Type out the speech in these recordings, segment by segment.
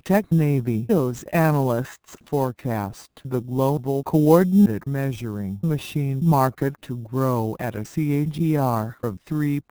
TechNavio's analysts forecast the global coordinate measuring machine market to grow at a CAGR of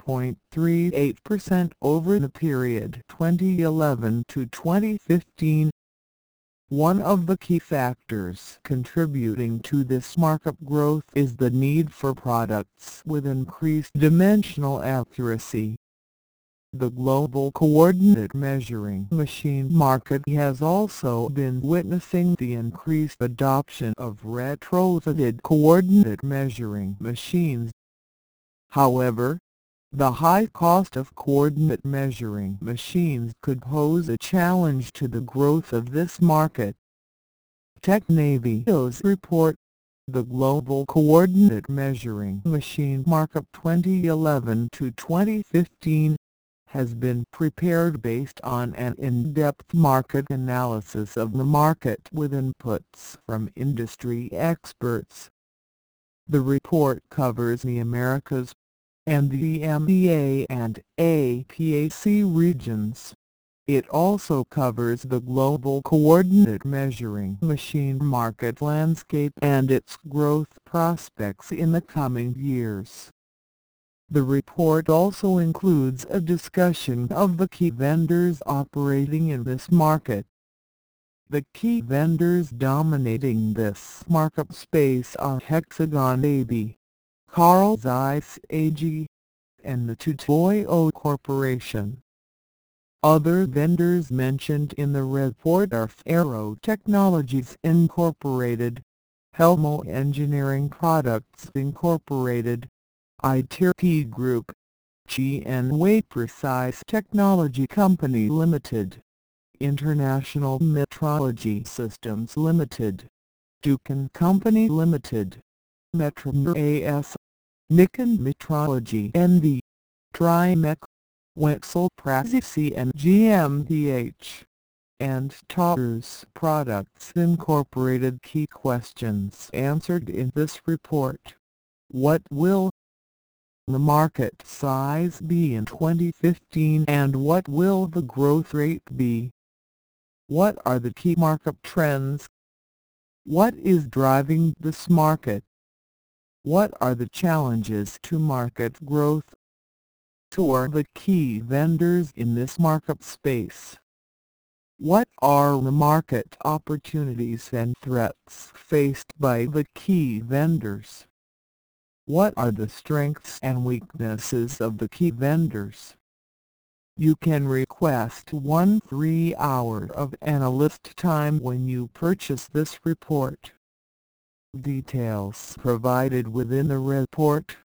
3.38% over the period 2011 to 2015. One of the key factors contributing to this market growth is the need for products with increased dimensional accuracy. The global coordinate measuring machine market has also been witnessing the increased adoption of retrofitted coordinate measuring machines. However, the high cost of coordinate measuring machines could pose a challenge to the growth of this market. TechNavio's report, The Global Coordinate Measuring Machine Market 2011 to 2015, has been prepared based on an in-depth market analysis of the market with inputs from industry experts. The report covers the Americas and the EMEA and APAC regions. It also covers the global coordinate measuring machine market landscape and its growth prospects in the coming years. The report also includes a discussion of the key vendors operating in this market. The key vendors dominating this market space are Hexagon AB, Carl Zeiss AG, and the Tutoyo Corporation. Other vendors mentioned in the report are Faro Technologies Incorporated, Helmo Engineering Products Incorporated, ITRP Group, GNW Precise Technology Company Limited, International Metrology Systems Limited, Dukin Company Limited, Metromer AS, Nikon Metrology NV, Trimec, Wexel Praxis and GmbH, and Towers Products Incorporated. Key questions answered in this report. What will the market size be in 2015 and what will the growth rate be? What are the key market trends? What is driving this market? What are the challenges to market growth? Who are the key vendors in this market space? What are the market opportunities and threats faced by the key vendors? What are the strengths and weaknesses of the key vendors? You can request 1 free hour of analyst time when you purchase this report. Details provided within the report